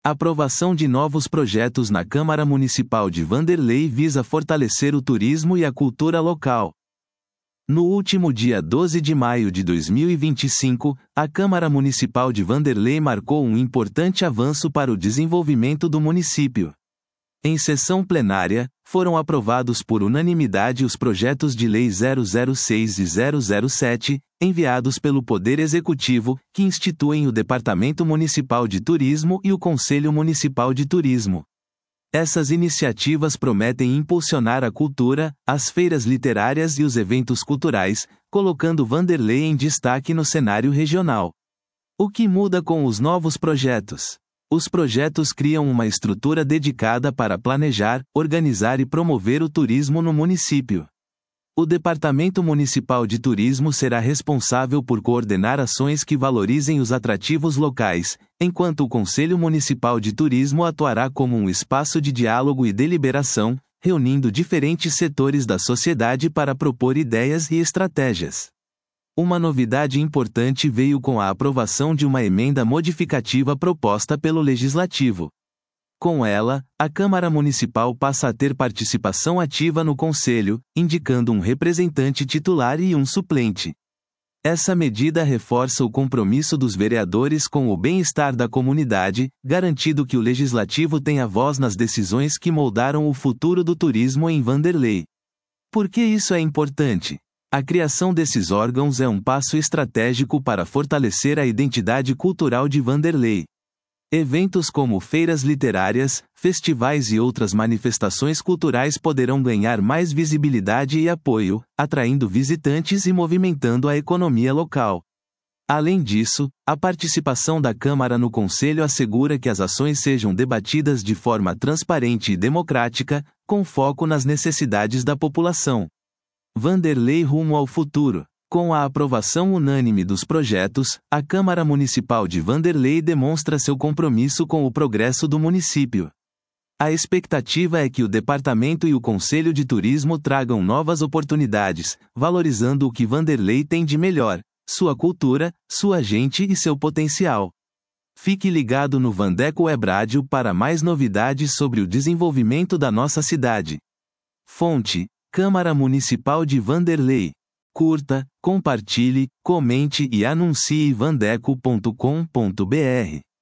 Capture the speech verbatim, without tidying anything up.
Aprovação de novos projetos na Câmara Municipal de Vanderlei visa fortalecer o turismo e a cultura local. No último dia doze de maio de dois mil e vinte e cinco, a Câmara Municipal de Vanderlei marcou um importante avanço para o desenvolvimento do município. Em sessão plenária, foram aprovados por unanimidade os projetos de lei zero zero seis e zero zero sete, enviados pelo Poder Executivo, que instituem o Departamento Municipal de Turismo e o Conselho Municipal de Turismo. Essas iniciativas prometem impulsionar a cultura, as feiras literárias e os eventos culturais, colocando Vanderlei em destaque no cenário regional. O que muda com os novos projetos? Os projetos criam uma estrutura dedicada para planejar, organizar e promover o turismo no município. O Departamento Municipal de Turismo será responsável por coordenar ações que valorizem os atrativos locais, enquanto o Conselho Municipal de Turismo atuará como um espaço de diálogo e deliberação, reunindo diferentes setores da sociedade para propor ideias e estratégias. Uma novidade importante veio com a aprovação de uma emenda modificativa proposta pelo Legislativo. Com ela, a Câmara Municipal passa a ter participação ativa no Conselho, indicando um representante titular e um suplente. Essa medida reforça o compromisso dos vereadores com o bem-estar da comunidade, garantindo que o Legislativo tenha voz nas decisões que moldaram o futuro do turismo em Vanderlei. Por que isso é importante? A criação desses órgãos é um passo estratégico para fortalecer a identidade cultural de Vanderlei. Eventos como feiras literárias, festivais e outras manifestações culturais poderão ganhar mais visibilidade e apoio, atraindo visitantes e movimentando a economia local. Além disso, a participação da Câmara no Conselho assegura que as ações sejam debatidas de forma transparente e democrática, com foco nas necessidades da população. Vanderlei rumo ao futuro. Com a aprovação unânime dos projetos, a Câmara Municipal de Vanderlei demonstra seu compromisso com o progresso do município. A expectativa é que o Departamento e o Conselho de Turismo tragam novas oportunidades, valorizando o que Vanderlei tem de melhor: sua cultura, sua gente e seu potencial. Fique ligado no Vandeco Web Rádio para mais novidades sobre o desenvolvimento da nossa cidade. Fonte: Câmara Municipal de Vanderlei. Curta, compartilhe, comente e anuncie vandeco ponto com ponto br.